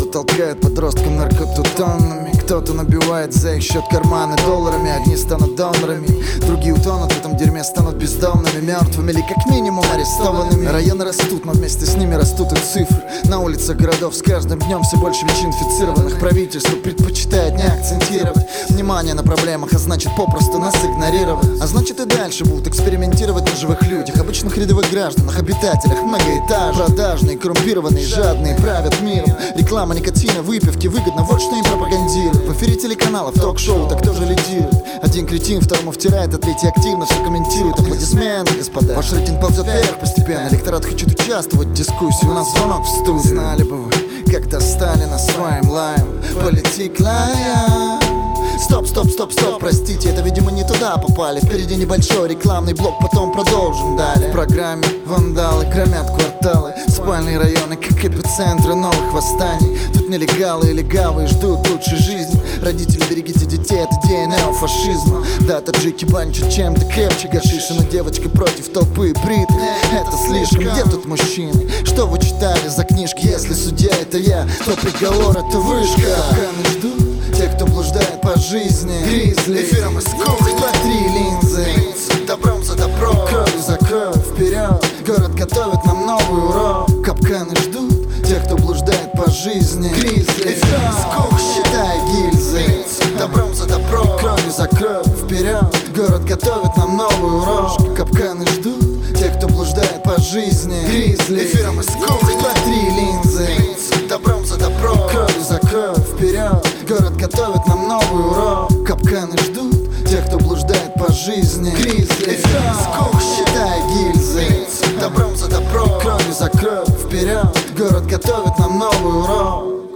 толкает подросткам наркоту тоннами. Кто-то набивает за их счет карманы долларами. Одни станут донорами, другие утонут в этом дерьме, станут бездомными, мертвыми или как минимум арестованными. Районы растут, но вместе с ними растут и цифры. На улицах городов с каждым днем все больше ВИЧ-инфицированных. Правительство предпочитает не акцентировать внимание на проблемах, а значит попросту нас игнорировать. А значит и дальше будут экспериментировать на живых людях, обычных рядовых гражданах, обитателях многоэтажек. Продажные, коррумпированные, жадные правят миром. Реклама никотина, выпивки выгодно, вот что им пропагандируют. В эфире телеканалов, ток-шоу, так кто же лидирует? Один кретин второму втирает, а третий активно все комментирует. Аплодисменты, господа. Ваш рейтинг ползет вверх постепенно. Электорат хочет участвовать в дискуссии. У нас звонок в студию. Знали бы вы, как достали нас своим лаем. Политик лая. Стоп, стоп, стоп, стоп, простите, это, видимо, не туда попали. Впереди небольшой рекламный блок, потом продолжим далее. В программе вандалы громят кварталы, спальные районы, как эпицентры новых восстаний. Тут нелегалы и легавые ждут лучшей жизни. Родители, берегите детей, это идея неофашизма. Да, таджики банчат чем-то крепче гашиша, но девочка против толпы брит. Это слишком, где тут мужчины? Что вы читали за книжки? Если судья это я, то приговор это вышка. Капканы ждут те, кто блуждает по жизни. Гризли, эфиром из кухни, 2-3 линзы. Добром за добро, кровью за кровь, вперед. Город готовит нам новый урок. Капканы ждут тех, кто блуждает по жизни. Гризли, эфиром из кухни, считай гильзы. Добром за добро, кровью за кровь, вперед. Город готовит нам новый урок. Капканы ждут тех, кто блуждает по жизни. Гризли, эфиром из кухни, 2-3 линзы. Добром за добро, кровью за кровь, вперед. Город готовит нам новый урок. Капканы ждут тех, кто блуждает по жизни. Гризли, эфиром из кухни, считай гильзы. Добром за добро, кровью за кровь, вперед. Город готовит нам новый урок.